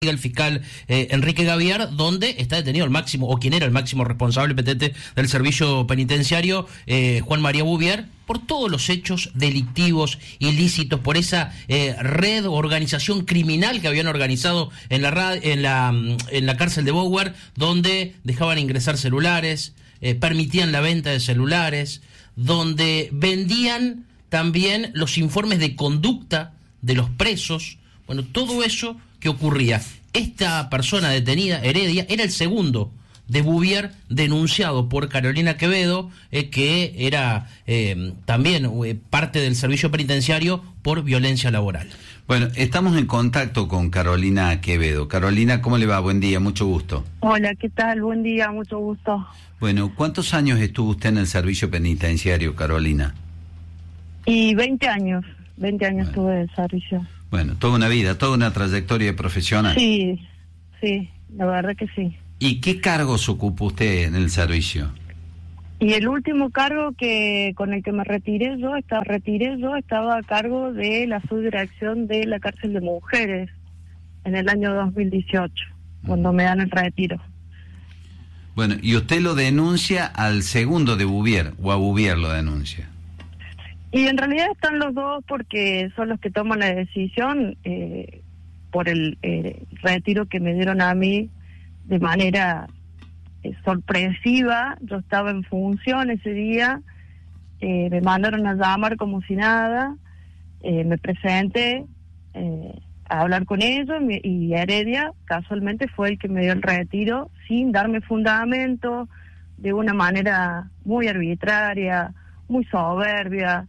el fiscal Enrique Gaviar, donde está detenido el máximo, o quien era el máximo responsable petente del servicio penitenciario, Juan María Bouvier, por todos los hechos delictivos, ilícitos, por esa red o organización criminal que habían organizado en la cárcel de Bower, donde dejaban ingresar celulares, permitían la venta de celulares, donde vendían también los informes de conducta de los presos. Bueno, todo eso que ocurría. Esta persona detenida, Heredia, era el segundo de Bouvier, denunciado por Carolina Quevedo, que era también parte del servicio penitenciario por violencia laboral. Bueno, estamos en contacto con Carolina Quevedo. Carolina, ¿cómo le va? Buen día, mucho gusto. Hola, ¿qué tal? Buen día, mucho gusto. Bueno, ¿cuántos años estuvo usted en el servicio penitenciario, Carolina? Y 20 años estuve en el servicio. Bueno, toda una vida, toda una trayectoria profesional. Sí, la verdad que sí. ¿Y qué cargos ocupó usted en el servicio? Y el último cargo con el que me retiré yo estaba a cargo de la subdirección de la cárcel de mujeres en el año 2018, cuando me dan el retiro. Bueno, ¿y usted lo denuncia al segundo de Bouvier, o a Bouvier lo denuncia? Y en realidad están los dos porque son los que toman la decisión por el retiro que me dieron a mí de manera sorpresiva. Yo estaba en función ese día, me mandaron a llamar como si nada, me presenté a hablar con ellos y Heredia casualmente fue el que me dio el retiro sin darme fundamento, de una manera muy arbitraria, muy soberbia.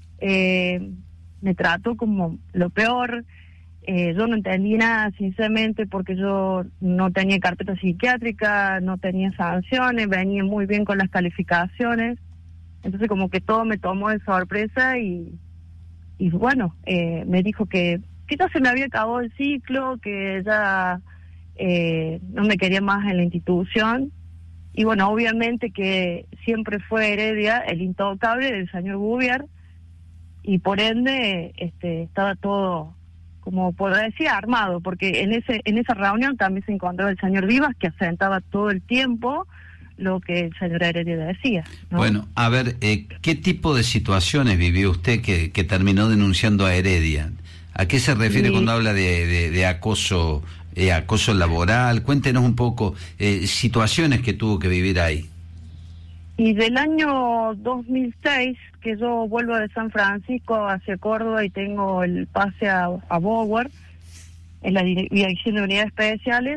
Me trató como lo peor. Yo no entendí nada, sinceramente, porque yo no tenía carpeta psiquiátrica, no tenía sanciones, venía muy bien con las calificaciones. Entonces como que todo me tomó de sorpresa y bueno, me dijo que ya se me había acabado el ciclo, que ya no me quería más en la institución. Y bueno, obviamente que siempre fue Heredia el intocable del señor Bouvier, y por ende estaba todo, como por decir, armado, porque en esa reunión también se encontraba el señor Vivas, que asentaba todo el tiempo lo que el señor Heredia decía, ¿no? Bueno, a ver, ¿qué tipo de situaciones vivió usted que terminó denunciando a Heredia? ¿A qué se refiere cuando habla de acoso laboral? Cuéntenos un poco situaciones que tuvo que vivir ahí. Y del año 2006, que yo vuelvo de San Francisco hacia Córdoba y tengo el pase a Bower, en la Dirección de Unidades Especiales,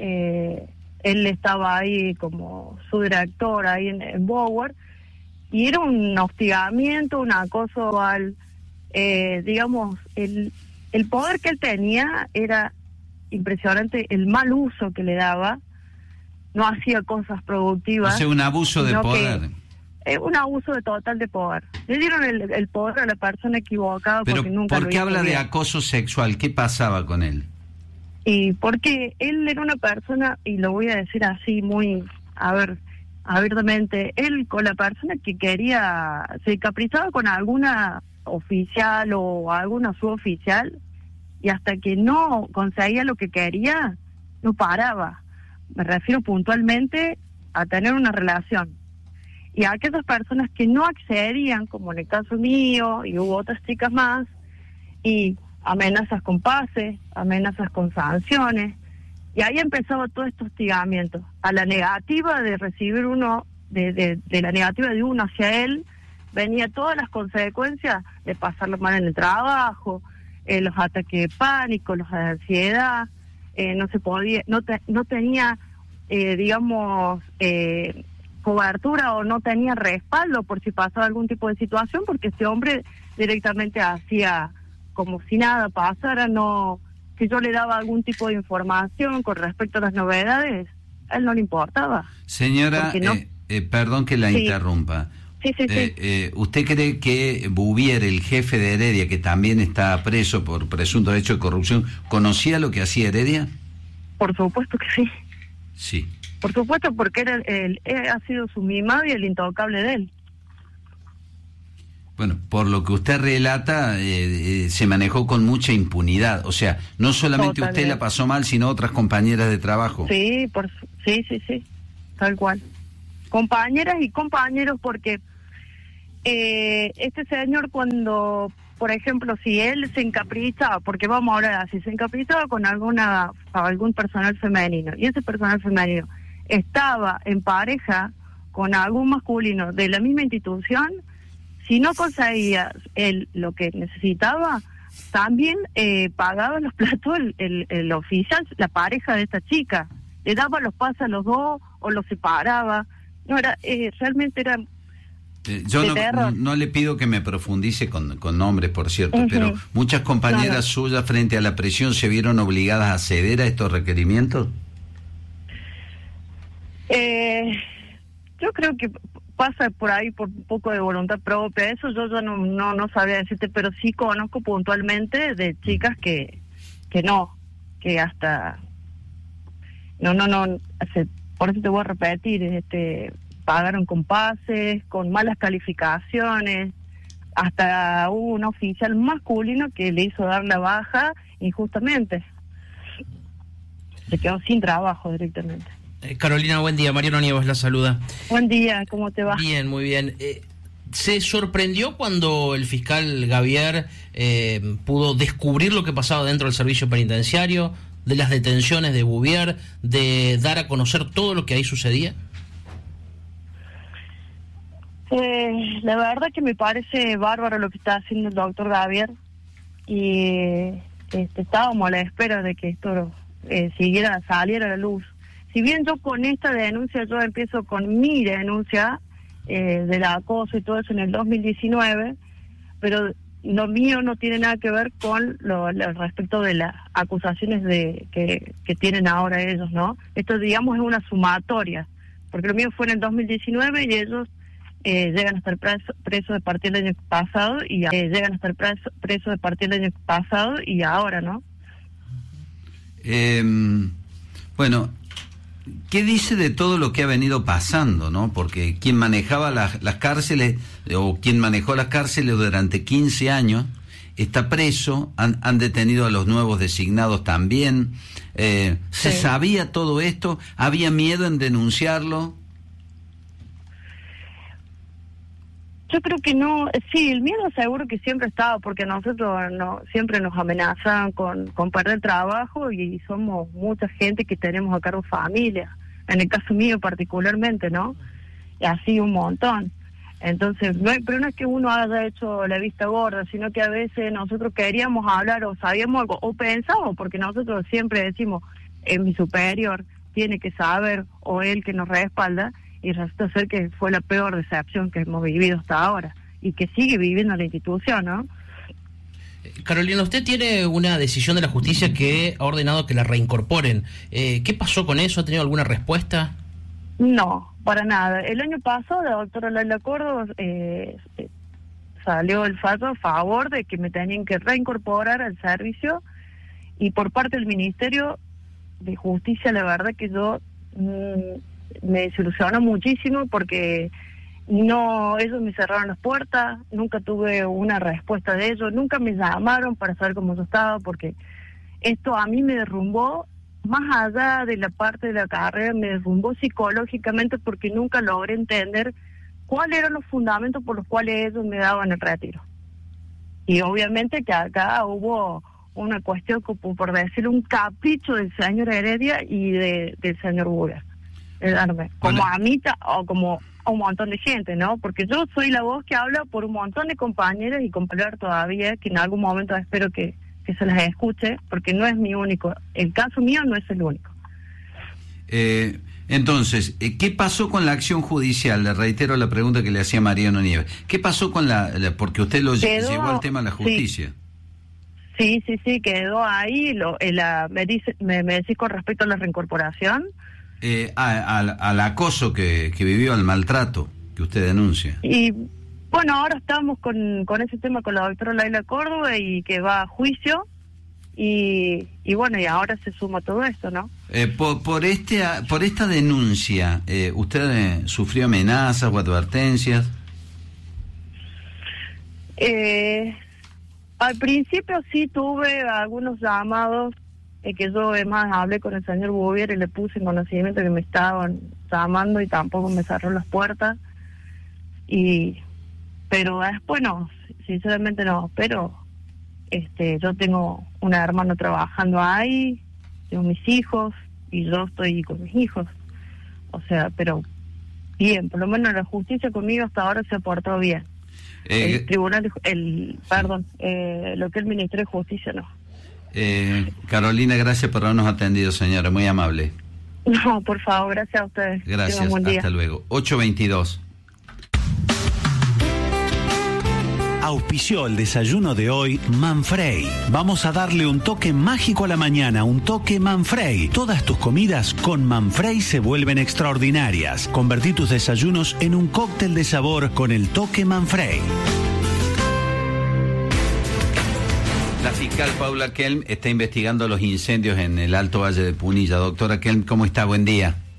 él estaba ahí como subdirector ahí en Bower, y era un hostigamiento, un acoso al, digamos, el poder que él tenía era impresionante, el mal uso que le daba. No hacía cosas productivas. O sea, un abuso de poder. Un abuso total de poder. Le dieron el poder a la persona equivocada. Pero porque nunca ¿por qué habla bien. de acoso sexual? ¿Qué pasaba con él? Y porque él era una persona, y lo voy a decir así muy, abiertamente, él con la persona que quería, se caprichaba con alguna oficial o alguna suboficial, y hasta que no conseguía lo que quería, no paraba. Me refiero puntualmente a tener una relación. Y a aquellas personas que no accedían, como en el caso mío, y hubo otras chicas más, y amenazas con pases, amenazas con sanciones, y ahí empezaba todo este hostigamiento. A la negativa de recibir uno, de la negativa de uno hacia él, venía todas las consecuencias de pasarlo mal en el trabajo, los ataques de pánico, los de ansiedad. No se podía, no tenía, digamos, cobertura, o no tenía respaldo por si pasaba algún tipo de situación, porque este hombre directamente hacía como si nada pasara. No, si yo le daba algún tipo de información con respecto a las novedades, a él no le importaba. Señora, no... perdón que la interrumpa. Sí. ¿Usted cree que Bouvier, el jefe de Heredia, que también está preso por presunto hecho de corrupción, conocía lo que hacía Heredia? Por supuesto que sí. Sí. Por supuesto, porque él ha sido su mimado y el intocable de él. Bueno, por lo que usted relata, se manejó con mucha impunidad. O sea, no solamente Totalmente. usted la pasó mal, sino otras compañeras de trabajo. Sí, sí, tal cual. Compañeras y compañeros, porque este señor cuando, por ejemplo, si él se encaprichaba, porque vamos a hablar así, se encaprichaba con algún personal femenino, y ese personal femenino estaba en pareja con algún masculino de la misma institución, si no conseguía él lo que necesitaba, también pagaba los platos el oficial, la pareja de esta chica, le daba los pases a los dos o los separaba. No era, realmente era Yo de terror. no le pido que me profundice con nombres, por cierto, Ujú. pero muchas compañeras Claro. suyas frente a la presión se vieron obligadas a ceder a estos requerimientos. Yo creo que pasa por ahí por un poco de voluntad propia. Eso yo ya no sabría decirte, pero sí conozco puntualmente de chicas que hasta por eso te voy a repetir, pagaron con pases, con malas calificaciones, hasta hubo un oficial masculino que le hizo dar la baja injustamente. Se quedó sin trabajo directamente. Carolina, buen día. Mariano Nieves la saluda. Buen día, ¿cómo te va? Bien, muy bien. ¿Se sorprendió cuando el fiscal Gavier pudo descubrir lo que pasaba dentro del servicio penitenciario, de las detenciones de Bouvier, de dar a conocer todo lo que ahí sucedía? La verdad que me parece bárbaro lo que está haciendo el doctor Gavier, y estábamos a la espera de que esto saliera a la luz. Si bien yo con esta denuncia, yo empiezo con mi denuncia del acoso y todo eso en el 2019, pero lo mío no tiene nada que ver con lo respecto de las acusaciones que tienen ahora ellos, ¿no? Esto, digamos, es una sumatoria, porque lo mío fue en el 2019 y ellos llegan a estar presos a partir del año pasado y presos a partir del año pasado y ahora, ¿no? Bueno, ¿qué dice de todo lo que ha venido pasando, no? Porque quien manejaba las cárceles, o quien manejó las cárceles durante 15 años, está preso, han detenido a los nuevos designados también. ¿Se Sí. sabía todo esto? ¿Había miedo en denunciarlo? Yo creo que no, sí, el miedo seguro que siempre estaba, porque nosotros siempre nos amenazan con perder trabajo y somos mucha gente que tenemos a cargo familia, en el caso mío particularmente, ¿no? Y así un montón. Entonces, pero no es que uno haya hecho la vista gorda, sino que a veces nosotros queríamos hablar o sabíamos algo, o pensábamos, porque nosotros siempre decimos, mi superior tiene que saber, o él que nos respalda, y resulta ser que fue la peor decepción que hemos vivido hasta ahora y que sigue viviendo la institución, ¿no? Carolina, usted tiene una decisión de la justicia que ha ordenado que la reincorporen. ¿Qué pasó con eso? ¿Ha tenido alguna respuesta? No, para nada. El año pasado la doctora Laila Córdoba salió el fallo a favor de que me tenían que reincorporar al servicio, y por parte del Ministerio de Justicia, la verdad que yo me desilusionó muchísimo, porque ellos me cerraron las puertas, nunca tuve una respuesta de ellos, nunca me llamaron para saber cómo yo estaba, porque esto a mí me derrumbó, más allá de la parte de la carrera, me derrumbó psicológicamente, porque nunca logré entender cuáles eran los fundamentos por los cuales ellos me daban el retiro. Y obviamente que acá hubo una cuestión, como por decir, un capricho del señor Heredia y del señor Bouvier. Como a mí o como a un montón de gente, ¿no? Porque yo soy la voz que habla por un montón de compañeras y compañeros todavía, que en algún momento espero que se las escuche, porque no es mi único, el caso mío no es el único. Entonces, ¿qué pasó con la acción judicial? Le reitero la pregunta que le hacía Mariano Nieves. ¿Qué pasó con porque usted lo llevó al tema de la justicia? Sí, quedó ahí. Me decís con respecto a la reincorporación. Al acoso que vivió, al maltrato que usted denuncia. Y bueno, ahora estamos con ese tema con la doctora Laila Córdoba, y que va a juicio, y bueno, y ahora se suma todo esto, ¿no? Por esta denuncia, ¿usted sufrió amenazas o advertencias? Al principio sí tuve algunos llamados, que yo además hablé con el señor Bouvier y le puse en conocimiento que me estaban llamando y tampoco me cerró las puertas. Pero después no, sinceramente no, pero yo tengo una hermana trabajando ahí, tengo mis hijos y yo estoy con mis hijos. O sea, pero bien, por lo menos la justicia conmigo hasta ahora se ha portado bien. El tribunal, lo que es el Ministerio de Justicia no. Carolina, gracias por habernos atendido, señora, muy amable. No, por favor, gracias a ustedes. Gracias, hasta luego. 8:22. Auspició el desayuno de hoy Manfrey. Vamos a darle un toque mágico a la mañana, un toque Manfrey. Todas tus comidas con Manfrey se vuelven extraordinarias. Convertí tus desayunos en un cóctel de sabor con el toque Manfrey. La fiscal Paula Kelm está investigando los incendios en el Alto Valle de Punilla. Doctora Kelm, ¿cómo está? Buen día.